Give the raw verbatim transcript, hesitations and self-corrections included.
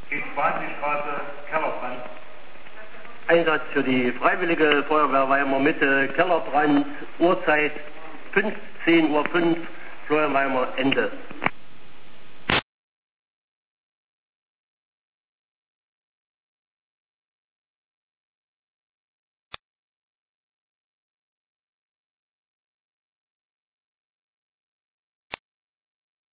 Straße, Kellerbrand. Einsatz für die Freiwillige Feuerwehr Weimar Mitte, Kellerbrand, Uhrzeit fünfzehn Uhr fünf, Florian Weimar, Ende.